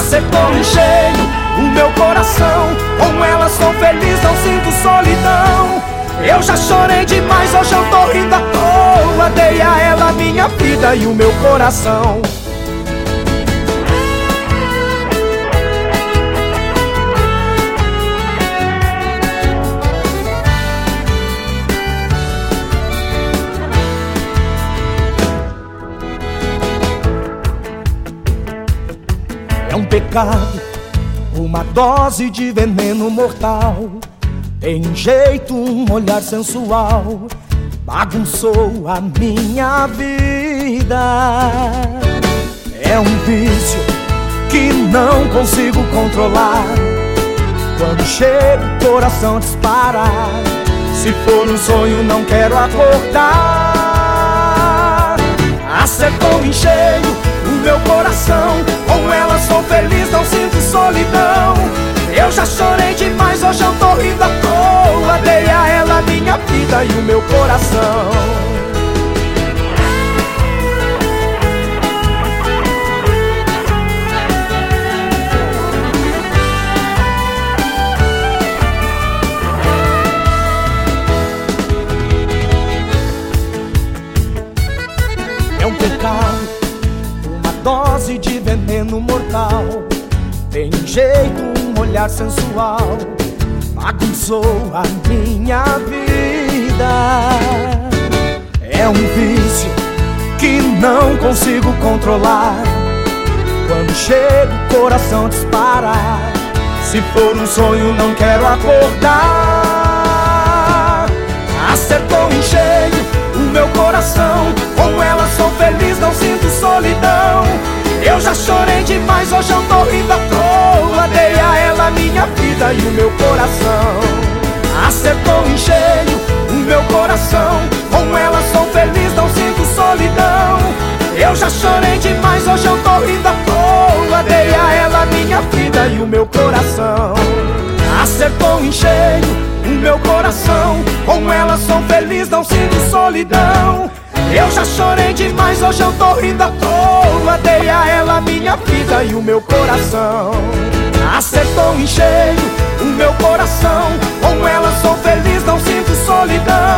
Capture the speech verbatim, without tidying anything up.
Acertou em cheio o meu coração. Com ela sou feliz, não sinto solidão. Eu já chorei demais, hoje eu tô rindo à toa. Dei a ela minha vida e o meu coração. É um pecado, uma dose de veneno mortal. Tem um jeito, um olhar sensual, bagunçou a minha vida. É um vício que não consigo controlar. Quando chega o coração dispara. Se for um sonho não quero acordar. Acertou em cheio o meu coração. Com ela sou feliz, não sinto solidão. Eu já chorei demais, hoje eu tô rindo à toa. Dei a ela minha vida e o meu coração. É um pecado, uma dose de veneno mortal. Tem um jeito, um olhar sensual, bagunçou a minha vida. É um vício que não consigo controlar. Quando chega o coração dispara. Se for um sonho não quero acordar. Acertou em cheio o meu coração. Com ela sou feliz, não sinto solidão. Eu já chorei demais, hoje eu tô rindo à toa. Dei a ela minha vida e o meu coração. Acertou em cheio o meu coração. Com ela sou feliz, não sinto solidão. Eu já chorei demais, hoje eu tô rindo à toa. Dei a ela minha vida e o meu coração. Acertou em cheio o meu coração. Com ela sou feliz, não sinto solidão. Eu já chorei demais, hoje eu tô rindo à toa. Dei a ela minha vida e o meu coração. Acertou em cheio o meu coração. Com ela sou feliz, não sinto solidão.